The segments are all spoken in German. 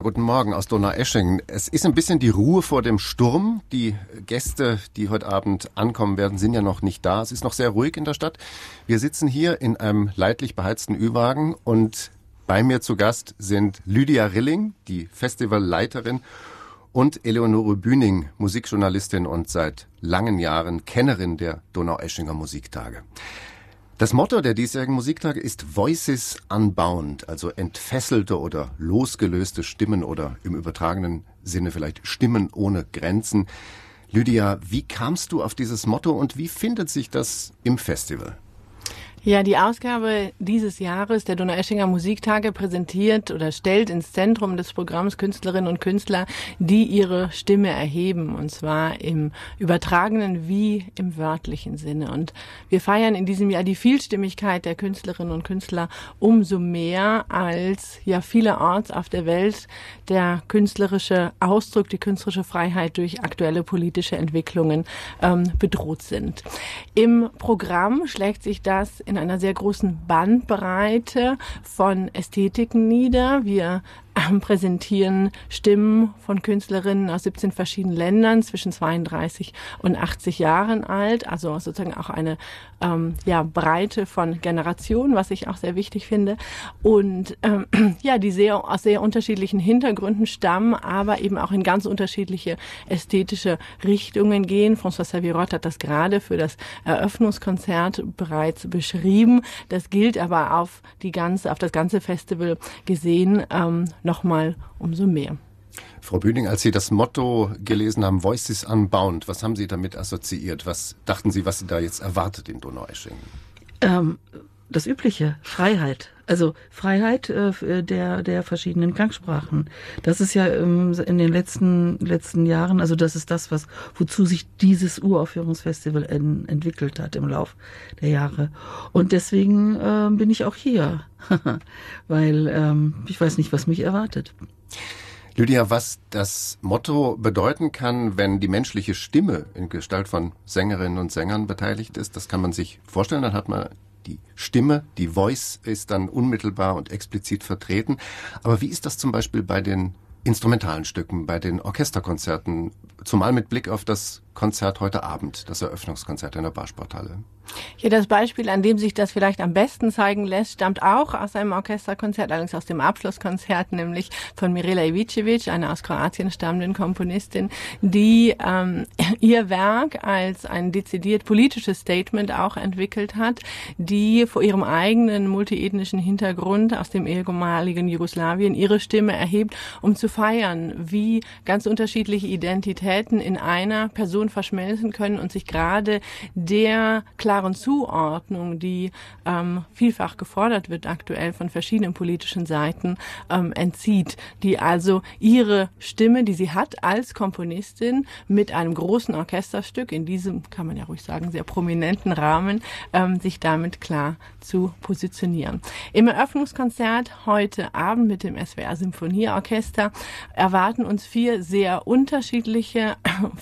Guten Morgen aus Donaueschingen. Es ist ein bisschen die Ruhe vor dem Sturm. Die Gäste, die heute Abend ankommen werden, sind ja noch nicht da. Es ist noch sehr ruhig in der Stadt. Wir sitzen hier in einem leidlich beheizten Ü-Wagen und bei mir zu Gast sind Lydia Rilling, die Festivalleiterin, und Eleonore Bühning, Musikjournalistin und seit langen Jahren Kennerin der Donaueschinger Musiktage. Das Motto der diesjährigen Musiktage ist Voices Unbound, also entfesselte oder losgelöste Stimmen oder im übertragenen Sinne vielleicht Stimmen ohne Grenzen. Lydia, wie kamst du auf dieses Motto und wie findet sich das im Festival? Ja, die Ausgabe dieses Jahres der Donaueschinger Musiktage präsentiert oder stellt ins Zentrum des Programms Künstlerinnen und Künstler, die ihre Stimme erheben, und zwar im übertragenen wie im wörtlichen Sinne. Und wir feiern in diesem Jahr die Vielstimmigkeit der Künstlerinnen und Künstler umso mehr, als ja vielerorts auf der Welt der künstlerische Ausdruck, die künstlerische Freiheit durch aktuelle politische Entwicklungen bedroht sind. Im Programm schlägt sich das in einer sehr großen Bandbreite von Ästhetiken nieder. Wir präsentieren Stimmen von Künstlerinnen aus 17 verschiedenen Ländern zwischen 32 und 80 Jahren alt, also sozusagen auch eine Breite von Generationen, was ich auch sehr wichtig finde, und die aus sehr unterschiedlichen Hintergründen stammen, aber eben auch in ganz unterschiedliche ästhetische Richtungen gehen. François Savirot hat das gerade für das Eröffnungskonzert bereits beschrieben. Das gilt aber auf das ganze Festival gesehen nochmal umso mehr. Frau Bühning, als Sie das Motto gelesen haben, Voices Unbound, was haben Sie damit assoziiert? Was dachten Sie, was Sie da jetzt erwartet in Donaueschingen? Das Übliche, Freiheit. Also Freiheit der verschiedenen Gangsprachen. Das ist ja in den letzten Jahren, also das ist das, wozu sich dieses Uraufführungsfestival entwickelt hat im Lauf der Jahre. Und deswegen bin ich auch hier, weil ich weiß nicht, was mich erwartet. Lydia, was das Motto bedeuten kann, wenn die menschliche Stimme in Gestalt von Sängerinnen und Sängern beteiligt ist, das kann man sich vorstellen. Dann hat man die Stimme, die Voice ist dann unmittelbar und explizit vertreten. Aber wie ist das zum Beispiel bei den instrumentalen Stücken, bei den Orchesterkonzerten, zumal mit Blick auf das Konzert heute Abend, das Eröffnungskonzert in der Barsporthalle? Ja, das Beispiel, an dem sich das vielleicht am besten zeigen lässt, stammt auch aus einem Orchesterkonzert, allerdings aus dem Abschlusskonzert, nämlich von Mirela Ivicevic, einer aus Kroatien stammenden Komponistin, die ihr Werk als ein dezidiert politisches Statement auch entwickelt hat, die vor ihrem eigenen multiethnischen Hintergrund aus dem ehemaligen Jugoslawien ihre Stimme erhebt, um zu feiern, wie ganz unterschiedliche Identitäten in einer Person verschmelzen können und sich gerade der klaren Zuordnung, die vielfach gefordert wird aktuell von verschiedenen politischen Seiten, entzieht, die also ihre Stimme, die sie hat als Komponistin, mit einem großen Orchesterstück, in diesem, kann man ja ruhig sagen, sehr prominenten Rahmen, sich damit klar zu positionieren. Im Eröffnungskonzert heute Abend mit dem SWR Symphonieorchester erwarten uns 4 sehr unterschiedliche,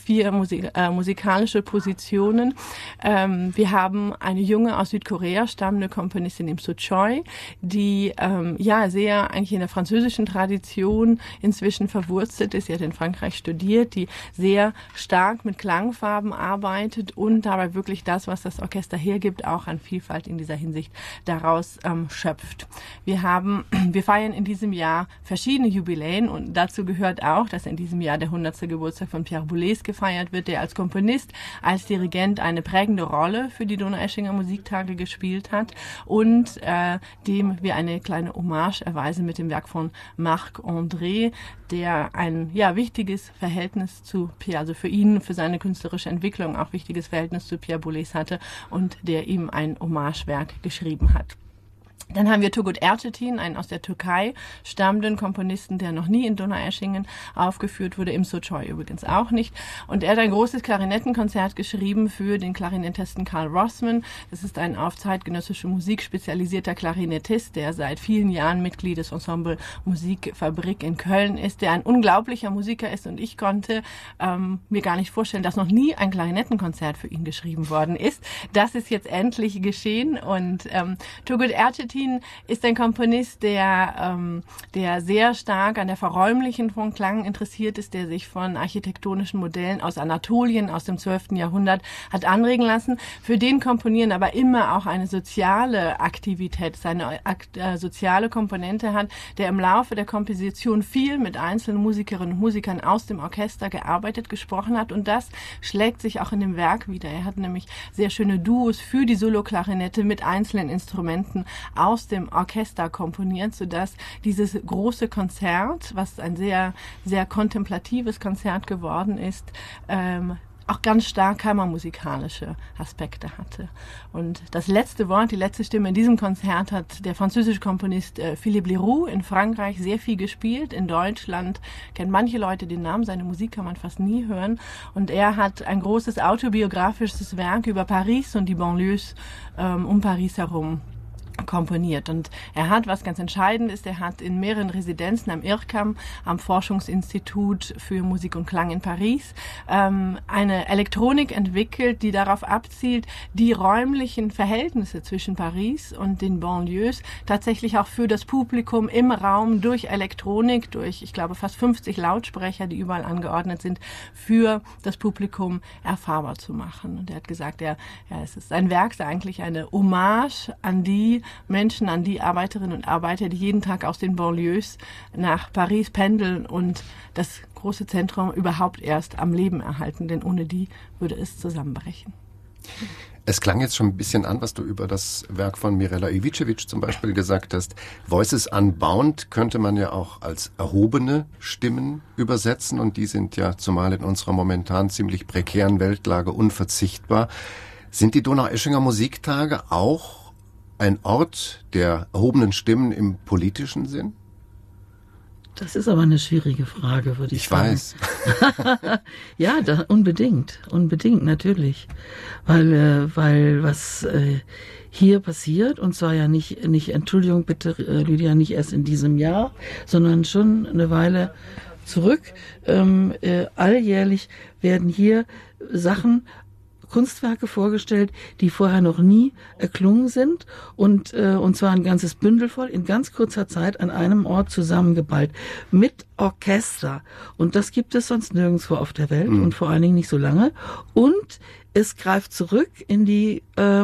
musikalische Positionen. Wir haben eine junge aus Südkorea stammende Komponistin Im Soo Choi, die sehr eigentlich in der französischen Tradition inzwischen verwurzelt ist. Sie hat in Frankreich studiert, die sehr stark mit Klangfarben arbeitet und dabei wirklich das, was das Orchester hergibt, auch an Vielfalt in dieser Hinsicht daraus schöpft. Wir feiern in diesem Jahr verschiedene Jubiläen und dazu gehört auch, dass in diesem Jahr der 100. Geburtstag von Pierre Boulez gefeiert wird, der als Komponist, als Dirigent eine prägende Rolle für die Donaueschinger Musiktage gespielt hat und dem wir eine kleine Hommage erweisen mit dem Werk von Marc André, der ein wichtiges Verhältnis zu Pierre, also für ihn, für seine künstlerische Entwicklung auch wichtiges Verhältnis zu Pierre Boulez hatte und der ihm ein Hommagewerk geschrieben hat. Dann haben wir Turgut Ercetin, einen aus der Türkei stammenden Komponisten, der noch nie in Donaueschingen aufgeführt wurde, Im Soo Choi übrigens auch nicht. Und er hat ein großes Klarinettenkonzert geschrieben für den Klarinettisten Carl Rossmann. Das ist ein auf zeitgenössische Musik spezialisierter Klarinettist, der seit vielen Jahren Mitglied des Ensemble Musikfabrik in Köln ist, der ein unglaublicher Musiker ist. Und ich konnte mir gar nicht vorstellen, dass noch nie ein Klarinettenkonzert für ihn geschrieben worden ist. Das ist jetzt endlich geschehen. Und Turgut Ercetin Altin ist ein Komponist, der sehr stark an der Verräumlichen von Klang interessiert ist, der sich von architektonischen Modellen aus Anatolien aus dem 12. Jahrhundert hat anregen lassen. Für den komponieren aber immer auch eine soziale Aktivität, eine soziale Komponente hat, der im Laufe der Komposition viel mit einzelnen Musikerinnen und Musikern aus dem Orchester gearbeitet, gesprochen hat, und das schlägt sich auch in dem Werk wieder. Er hat nämlich sehr schöne Duos für die Soloklarinette mit einzelnen Instrumenten aus dem Orchester komponiert, sodass dieses große Konzert, was ein sehr, sehr kontemplatives Konzert geworden ist, auch ganz stark kammermusikalische Aspekte hatte. Und das letzte Wort, die letzte Stimme in diesem Konzert hat der französische Komponist Philippe Leroux in Frankreich sehr viel gespielt. In Deutschland kennen manche Leute den Namen, seine Musik kann man fast nie hören. Und er hat ein großes autobiografisches Werk über Paris und die Banlieues um Paris herum komponiert. Und er hat, was ganz entscheidend ist, er hat in mehreren Residenzen am IRCAM, am Forschungsinstitut für Musik und Klang in Paris, eine Elektronik entwickelt, die darauf abzielt, die räumlichen Verhältnisse zwischen Paris und den Banlieues tatsächlich auch für das Publikum im Raum durch Elektronik, durch, ich glaube, fast 50 Lautsprecher, die überall angeordnet sind, für das Publikum erfahrbar zu machen. Und er hat gesagt, es ist ein Werk, ist eigentlich eine Hommage an die Menschen, an die Arbeiterinnen und Arbeiter, die jeden Tag aus den Banlieues nach Paris pendeln und das große Zentrum überhaupt erst am Leben erhalten, denn ohne die würde es zusammenbrechen. Es klang jetzt schon ein bisschen an, was du über das Werk von Mirela Ivicevic zum Beispiel gesagt hast. Voices Unbound könnte man ja auch als erhobene Stimmen übersetzen, und die sind ja zumal in unserer momentan ziemlich prekären Weltlage unverzichtbar. Sind die Donaueschinger Musiktage auch ein Ort der erhobenen Stimmen im politischen Sinn? Das ist aber eine schwierige Frage, würde ich sagen. Ich weiß. Ja, unbedingt natürlich. Weil was hier passiert, und zwar ja nicht, Entschuldigung bitte, Lydia, nicht erst in diesem Jahr, sondern schon eine Weile zurück. Alljährlich werden hier Kunstwerke vorgestellt, die vorher noch nie erklungen sind, und zwar ein ganzes Bündel voll in ganz kurzer Zeit an einem Ort zusammengeballt mit Orchester, und das gibt es sonst nirgendwo auf der Welt und vor allen Dingen nicht so lange, und es greift zurück in die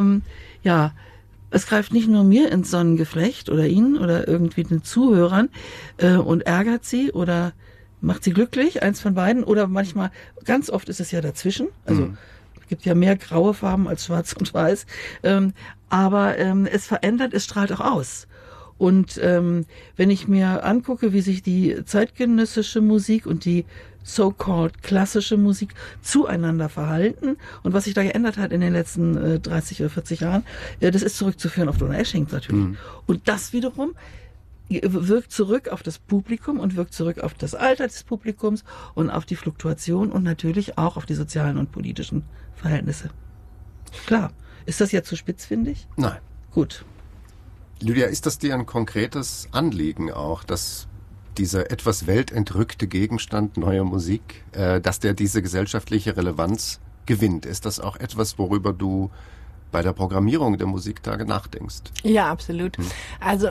es greift nicht nur mir ins Sonnengeflecht oder Ihnen oder irgendwie den Zuhörern und ärgert sie oder macht sie glücklich, eins von beiden, oder manchmal, ganz oft ist es ja dazwischen, also es gibt ja mehr graue Farben als schwarz und weiß, aber es verändert, es strahlt auch aus. Und wenn ich mir angucke, wie sich die zeitgenössische Musik und die so-called klassische Musik zueinander verhalten und was sich da geändert hat in den letzten 30 oder 40 Jahren, das ist zurückzuführen auf Donaueschingen natürlich. Und das wiederum wirkt zurück auf das Publikum und wirkt zurück auf das Alter des Publikums und auf die Fluktuation und natürlich auch auf die sozialen und politischen Verhältnisse. Klar. Ist das jetzt zu spitzfindig? Nein. Gut. Lydia, ist das dir ein konkretes Anliegen auch, dass dieser etwas weltentrückte Gegenstand neuer Musik, dass der diese gesellschaftliche Relevanz gewinnt? Ist das auch etwas, worüber du bei der Programmierung der Musiktage nachdenkst? Ja, absolut. Also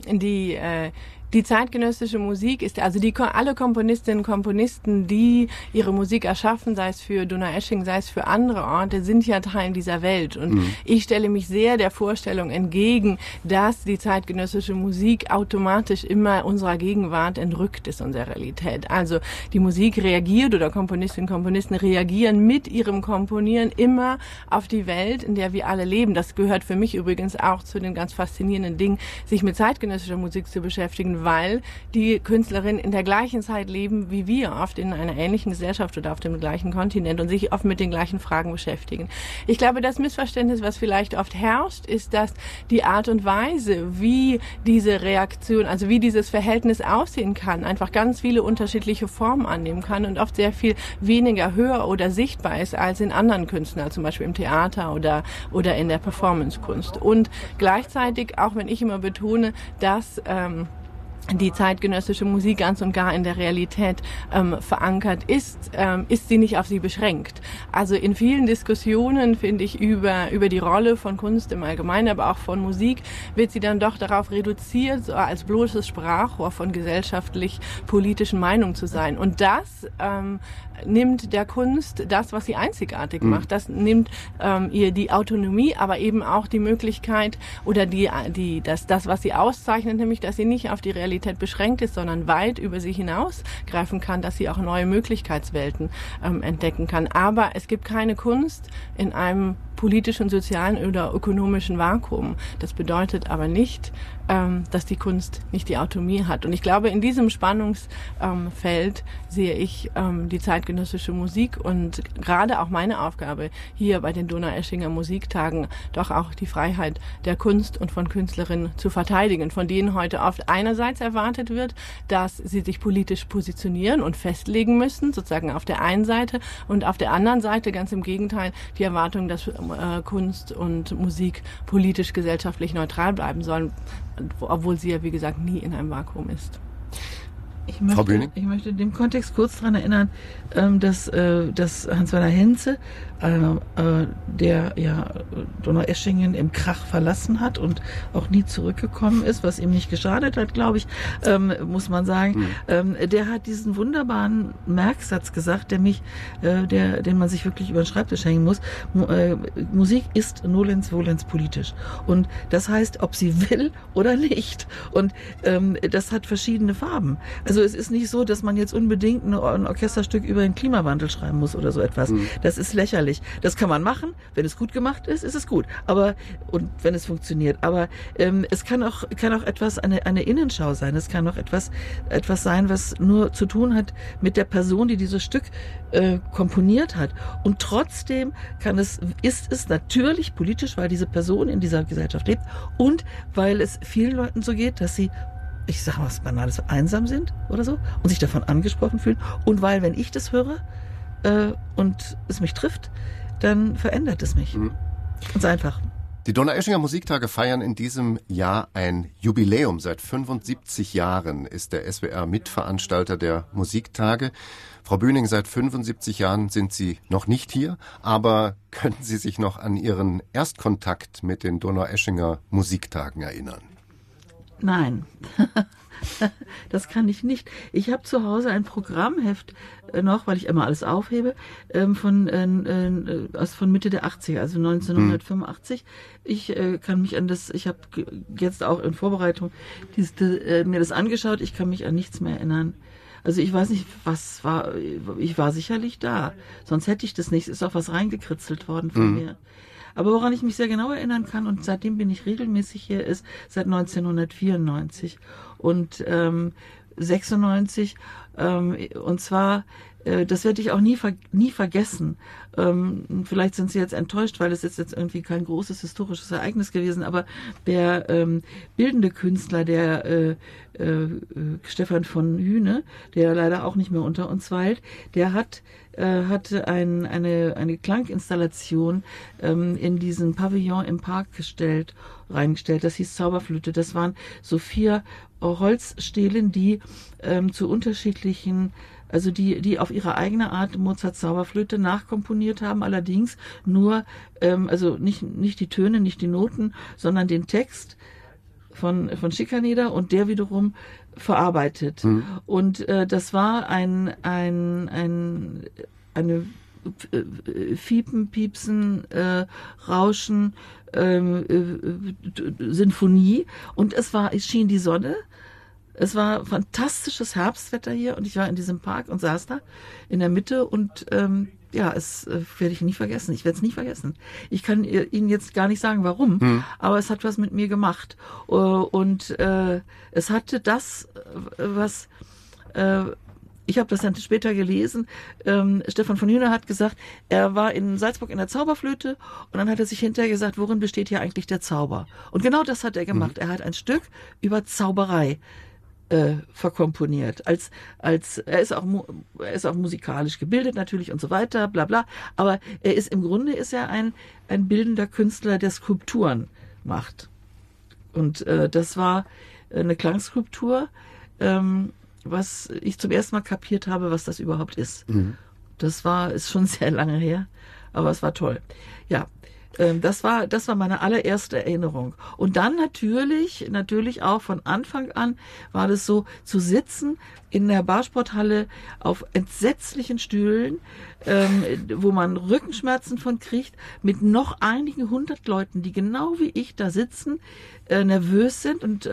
die zeitgenössische Musik ist, also alle Komponistinnen und Komponisten, die ihre Musik erschaffen, sei es für Donaueschingen, sei es für andere Orte, sind ja Teil dieser Welt. Und ich stelle mich sehr der Vorstellung entgegen, dass die zeitgenössische Musik automatisch immer unserer Gegenwart entrückt ist, unserer Realität. Also die Musik reagiert, oder Komponistinnen und Komponisten reagieren mit ihrem Komponieren immer auf die Welt, in der wir alle leben. Das gehört für mich übrigens auch zu den ganz faszinierenden Dingen, sich mit zeitgenössischer Musik zu beschäftigen, weil die Künstlerinnen in der gleichen Zeit leben wie wir, oft in einer ähnlichen Gesellschaft oder auf dem gleichen Kontinent, und sich oft mit den gleichen Fragen beschäftigen. Ich glaube, das Missverständnis, was vielleicht oft herrscht, ist, dass die Art und Weise, wie diese Reaktion, also wie dieses Verhältnis aussehen kann, einfach ganz viele unterschiedliche Formen annehmen kann und oft sehr viel weniger höher oder sichtbar ist als in anderen Künsten, also zum Beispiel im Theater oder in der Performancekunst. Und gleichzeitig, auch wenn ich immer betone, dass die zeitgenössische Musik ganz und gar in der Realität verankert ist, ist sie nicht auf sie beschränkt. Also in vielen Diskussionen, finde ich, über die Rolle von Kunst im Allgemeinen, aber auch von Musik, wird sie dann doch darauf reduziert, so als bloßes Sprachrohr von gesellschaftlich-politischen Meinungen zu sein. Und das nimmt der Kunst das, was sie einzigartig macht. Das nimmt ihr die Autonomie, aber eben auch die Möglichkeit oder das, was sie auszeichnet, nämlich, dass sie nicht auf die Realität beschränkt ist, sondern weit über sie hinausgreifen kann, dass sie auch neue Möglichkeitswelten entdecken kann. Aber es gibt keine Kunst in einem politischen, sozialen oder ökonomischen Vakuum. Das bedeutet aber nicht, dass die Kunst nicht die Autonomie hat. Und ich glaube, in diesem Spannungsfeld sehe ich die zeitgenössische Musik und gerade auch meine Aufgabe hier bei den Donaueschinger Musiktagen, doch auch die Freiheit der Kunst und von Künstlerinnen zu verteidigen, von denen heute oft einerseits erwartet wird, dass sie sich politisch positionieren und festlegen müssen, sozusagen auf der einen Seite, und auf der anderen Seite ganz im Gegenteil die Erwartung, dass Kunst und Musik politisch gesellschaftlich neutral bleiben sollen, obwohl sie ja, wie gesagt, nie in einem Vakuum ist. Ich möchte in dem Kontext kurz daran erinnern, dass Hans-Werner Henze, der ja Donaueschingen im Krach verlassen hat und auch nie zurückgekommen ist, was ihm nicht geschadet hat, glaube ich, muss man sagen. Der hat diesen wunderbaren Merksatz gesagt, den man sich wirklich über den Schreibtisch hängen muss. Musik ist nolens volens politisch. Und das heißt, ob sie will oder nicht. Und das hat verschiedene Farben. Also es ist nicht so, dass man jetzt unbedingt ein Orchesterstück über den Klimawandel schreiben muss oder so etwas. Das ist lächerlich. Das kann man machen. Wenn es gut gemacht ist, ist es gut. Und wenn es funktioniert. Aber es kann auch etwas, eine Innenschau sein. Es kann auch etwas sein, was nur zu tun hat mit der Person, die dieses Stück komponiert hat. Und trotzdem ist es natürlich politisch, weil diese Person in dieser Gesellschaft lebt und weil es vielen Leuten so geht, dass sie, ich sage was Banales, einsam sind oder so und sich davon angesprochen fühlen. Und weil, wenn ich das höre und es mich trifft, dann verändert es mich. Ganz einfach. Die Donaueschinger Musiktage feiern in diesem Jahr ein Jubiläum. Seit 75 Jahren ist der SWR Mitveranstalter der Musiktage. Frau Böning, seit 75 Jahren sind Sie noch nicht hier, aber können Sie sich noch an Ihren Erstkontakt mit den Donaueschinger Musiktagen erinnern? Nein, das kann ich nicht. Ich habe zu Hause ein Programmheft noch, weil ich immer alles aufhebe, von Mitte der 80er, also 1985. Ich kann mich an ich habe jetzt auch in Vorbereitung mir das angeschaut, ich kann mich an nichts mehr erinnern. Also ich weiß nicht, was war, ich war sicherlich da, sonst hätte ich das nicht, es ist auch was reingekritzelt worden von mir. Aber woran ich mich sehr genau erinnern kann, und seitdem bin ich regelmäßig hier, ist seit 1994 und 96. Und zwar, das werde ich auch nie vergessen. Vielleicht sind Sie jetzt enttäuscht, weil es ist jetzt irgendwie kein großes historisches Ereignis gewesen, aber der bildende Künstler, der Stefan von Hühne, der leider auch nicht mehr unter uns weilt, der hatte eine Klanginstallation in diesen Pavillon im Park reingestellt. Das hieß Zauberflöte. Das waren so 4 Holzstelen, die zu unterschiedlichen, also die auf ihre eigene Art Mozarts Zauberflöte nachkomponiert haben, allerdings nur, also nicht die Töne, nicht die Noten, sondern den Text von Schikaneder und der wiederum verarbeitet. Und das war eine Fiepen, Piepsen, Rauschen, Sinfonie, und es schien die Sonne. Es war fantastisches Herbstwetter hier und ich war in diesem Park und saß da in der Mitte und es werde ich nie vergessen. Ich werde es nie vergessen. Ich kann Ihnen jetzt gar nicht sagen, warum, aber es hat was mit mir gemacht. Und es hatte das, was... ich habe das dann später gelesen. Stefan von Hühne hat gesagt, er war in Salzburg in der Zauberflöte und dann hat er sich hinterher gesagt, worin besteht hier eigentlich der Zauber? Und genau das hat er gemacht. Er hat ein Stück über Zauberei verkomponiert. Er ist auch musikalisch gebildet natürlich und so weiter, bla bla. Aber im Grunde ist er ein bildender Künstler, der Skulpturen macht. Und das war eine Klangskulptur was ich zum ersten Mal kapiert habe, was das überhaupt ist. Ist schon sehr lange her, aber es war toll. Ja. Das war meine allererste Erinnerung. Und dann natürlich auch von Anfang an war das so, zu sitzen in der Barsporthalle auf entsetzlichen Stühlen, wo man Rückenschmerzen von kriegt, mit noch einigen 100 Leuten, die genau wie ich da sitzen, nervös sind. Und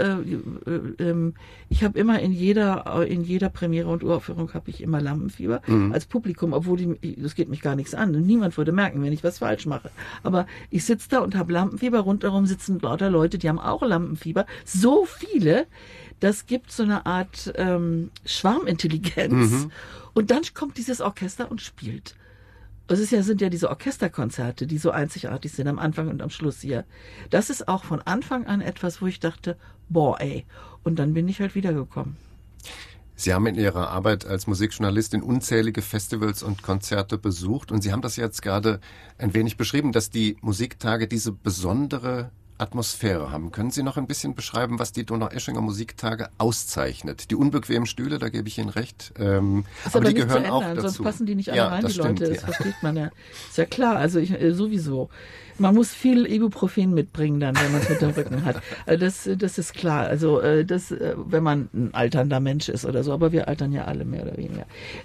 ich habe immer in jeder Premiere und Uraufführung habe ich immer Lampenfieber als Publikum, obwohl das geht mich gar nichts an. Niemand würde merken, wenn ich was falsch mache. Aber ich sitze da und habe Lampenfieber. Rundherum sitzen lauter Leute, die haben auch Lampenfieber. So viele, das gibt so eine Art Schwarmintelligenz. Und dann kommt dieses Orchester und spielt. Sind ja diese Orchesterkonzerte, die so einzigartig sind am Anfang und am Schluss hier. Das ist auch von Anfang an etwas, wo ich dachte, boah, ey. Und dann bin ich halt wiedergekommen. Sie haben in Ihrer Arbeit als Musikjournalistin unzählige Festivals und Konzerte besucht und Sie haben das jetzt gerade ein wenig beschrieben, dass die Musiktage diese besondere Atmosphäre haben. Können Sie noch ein bisschen beschreiben, was die Donaueschinger Musiktage auszeichnet? Die unbequemen Stühle, da gebe ich Ihnen recht, aber die gehören auch dazu. Sonst passen die nicht alle rein, die stimmt, Leute, das versteht man ja. Ist ja klar, also sowieso. Man muss viel Ibuprofen mitbringen dann, wenn man es mit dem Rücken hat. Das ist klar. Also wenn man ein alternder Mensch ist oder so, aber wir altern ja alle mehr oder weniger.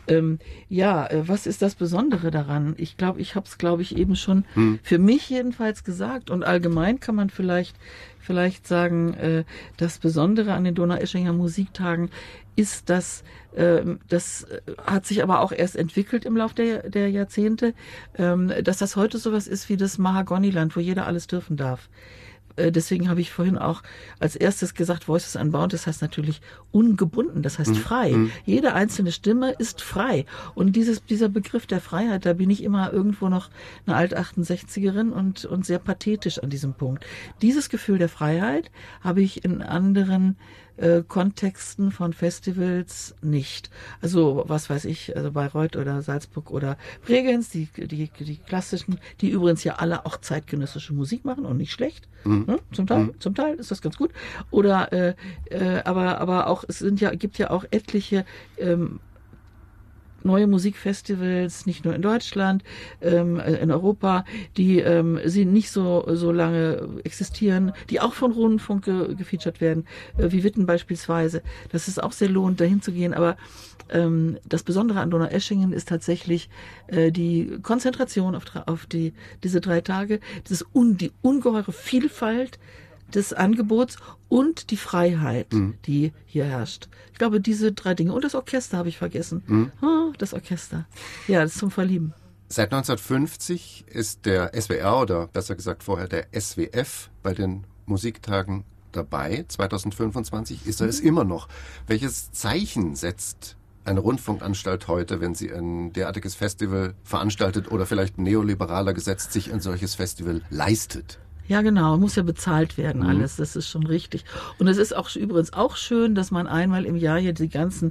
Was ist das Besondere daran? Ich glaube, ich habe es, eben schon für mich jedenfalls gesagt. Und allgemein kann man vielleicht sagen, das Besondere an den Donaueschinger Musiktagen ist, dass das hat sich aber auch erst entwickelt im Laufe der Jahrzehnte, dass das heute sowas ist wie das Mahagoniland, wo jeder alles dürfen darf. Deswegen habe ich vorhin auch als erstes gesagt, Voices Unbound, das heißt natürlich ungebunden, das heißt frei. Jede einzelne Stimme ist frei. Und dieser Begriff der Freiheit, da bin ich immer irgendwo noch eine Alt-68erin und sehr pathetisch an diesem Punkt. Dieses Gefühl der Freiheit habe ich in anderen Kontexten von Festivals nicht. Also was weiß ich, also Bayreuth oder Salzburg oder Bregenz, die klassischen, die übrigens ja alle auch zeitgenössische Musik machen und nicht schlecht. Zum Teil ist das ganz gut. Oder aber auch gibt ja auch etliche neue Musikfestivals, nicht nur in Deutschland, in Europa, die sie nicht so lange existieren, die auch von Rundfunk gefeatured werden, wie Witten beispielsweise. Das ist auch sehr lohnend, dahin zu gehen. Aber das Besondere an Donaueschingen ist tatsächlich die Konzentration auf diese 3 Tage, die ungeheure Vielfalt des Angebots und die Freiheit, die hier herrscht. Ich glaube, diese 3 Dinge. Und das Orchester habe ich vergessen. Das Orchester. Ja, das ist zum Verlieben. Seit 1950 ist der SWR oder besser gesagt vorher der SWF bei den Musiktagen dabei. 2025 ist er es immer noch. Welches Zeichen setzt eine Rundfunkanstalt heute, wenn sie ein derartiges Festival veranstaltet oder vielleicht neoliberaler gesetzt sich ein solches Festival leistet? Ja, genau. Muss ja bezahlt werden alles. Das ist schon richtig. Und es ist auch übrigens auch schön, dass man einmal im Jahr hier die ganzen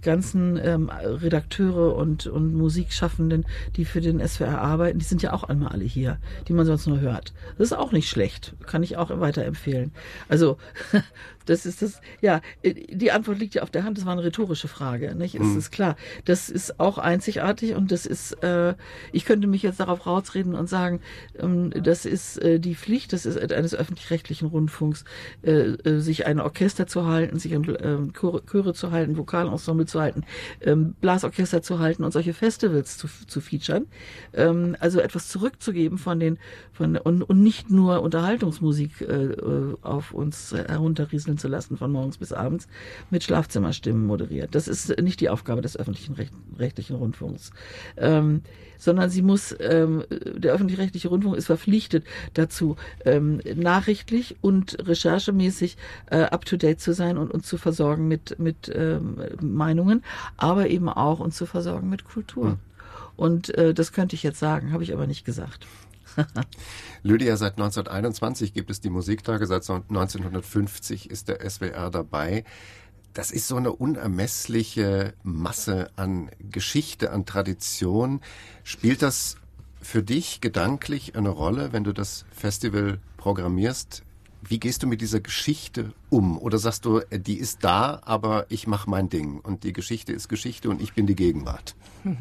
Redakteure und Musikschaffenden, die für den SWR arbeiten, die sind ja auch einmal alle hier, die man sonst nur hört. Das ist auch nicht schlecht. Kann ich auch weiterempfehlen. Also, das ist das, ja, die Antwort liegt ja auf der Hand. Das war eine rhetorische Frage, nicht? Es ist klar. Das ist auch einzigartig und das ist, ich könnte mich jetzt darauf rausreden und sagen, das ist die Pflicht eines öffentlich-rechtlichen Rundfunks, sich ein Orchester zu halten, sich Chöre zu halten, Vokalensemble zu halten, Blasorchester zu halten und solche Festivals zu featuren. Also etwas zurückzugeben und nicht nur Unterhaltungsmusik auf uns herunterrieseln zu lassen von morgens bis abends mit Schlafzimmerstimmen moderiert. Das ist nicht die Aufgabe des öffentlichen rechtlichen Rundfunks. Sondern der öffentlich-rechtliche Rundfunk ist verpflichtet dazu, nachrichtlich und recherchemäßig up-to-date zu sein und uns zu versorgen mit Meinungen, aber eben auch uns zu versorgen mit Kultur. Und das könnte ich jetzt sagen, habe ich aber nicht gesagt. Lydia, seit 1921 gibt es die Musiktage, seit 1950 ist der SWR dabei. Das ist so eine unermessliche Masse an Geschichte, an Tradition. Spielt das für dich gedanklich eine Rolle, wenn du das Festival programmierst? Wie gehst du mit dieser Geschichte Oder sagst du, die ist da, aber ich mache mein Ding und die Geschichte ist Geschichte und ich bin die Gegenwart?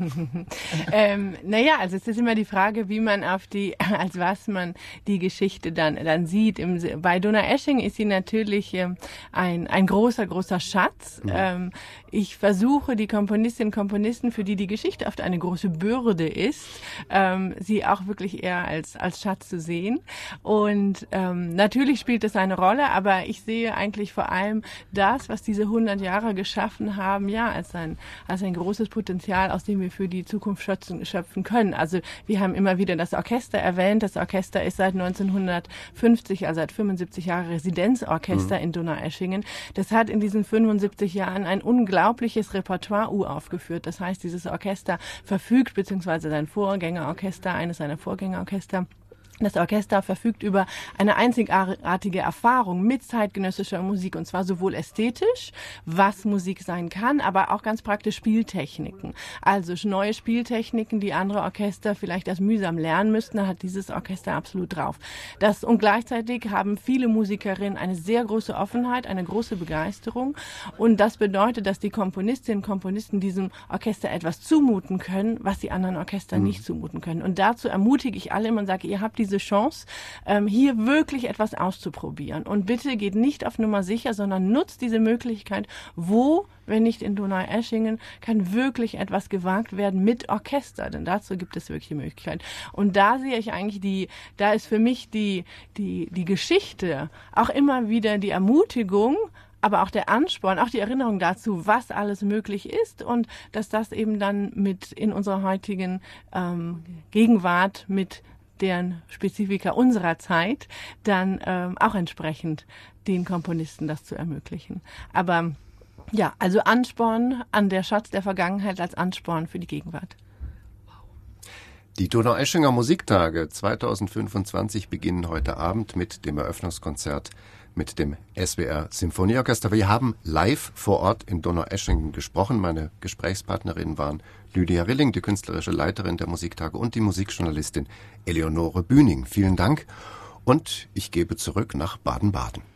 Naja, also es ist immer die Frage, wie man als was man die Geschichte dann sieht. Bei Donaueschingen ist sie natürlich ein großer Schatz. Mhm. Ich versuche, die Komponistinnen und Komponisten, für die Geschichte oft eine große Bürde ist, sie auch wirklich eher als Schatz zu sehen. Und natürlich spielt das eine Rolle, aber ich sehe eigentlich vor allem das, was diese 100 Jahre geschaffen haben, ja, als ein großes Potenzial, aus dem wir für die Zukunft schöpfen können. Also wir haben immer wieder das Orchester erwähnt. Das Orchester ist seit 1950, also seit 75 Jahren Residenzorchester in Donaueschingen. Das hat in diesen 75 Jahren ein unglaubliches Repertoire aufgeführt. Das heißt, dieses Orchester verfügt, beziehungsweise eines seiner Vorgängerorchester, das Orchester verfügt über eine einzigartige Erfahrung mit zeitgenössischer Musik, und zwar sowohl ästhetisch, was Musik sein kann, aber auch ganz praktisch Spieltechniken. Also neue Spieltechniken, die andere Orchester vielleicht erst mühsam lernen müssten, da hat dieses Orchester absolut drauf. Und gleichzeitig haben viele Musikerinnen eine sehr große Offenheit, eine große Begeisterung, und das bedeutet, dass die Komponistinnen und Komponisten diesem Orchester etwas zumuten können, was die anderen Orchester nicht zumuten können. Und dazu ermutige ich alle immer und sage, ihr habt diese Chance, hier wirklich etwas auszuprobieren. Und bitte geht nicht auf Nummer sicher, sondern nutzt diese Möglichkeit, wenn nicht in Donaueschingen, kann wirklich etwas gewagt werden mit Orchester, denn dazu gibt es wirklich die Möglichkeit. Und da sehe ich eigentlich da ist für mich die Geschichte auch immer wieder die Ermutigung, aber auch der Ansporn, auch die Erinnerung dazu, was alles möglich ist, und dass das eben dann in unserer heutigen Gegenwart mit deren Spezifika unserer Zeit dann auch entsprechend den Komponisten das zu ermöglichen. Aber ja, also Ansporn an der Schatz der Vergangenheit als Ansporn für die Gegenwart. Die Donaueschinger Musiktage 2025 beginnen heute Abend mit dem Eröffnungskonzert mit dem SWR Symphonieorchester. Wir haben live vor Ort in Donaueschingen gesprochen. Meine Gesprächspartnerinnen waren Lydia Rilling, die künstlerische Leiterin der Musiktage, und die Musikjournalistin Eleonore Bühning. Vielen Dank und ich gebe zurück nach Baden-Baden.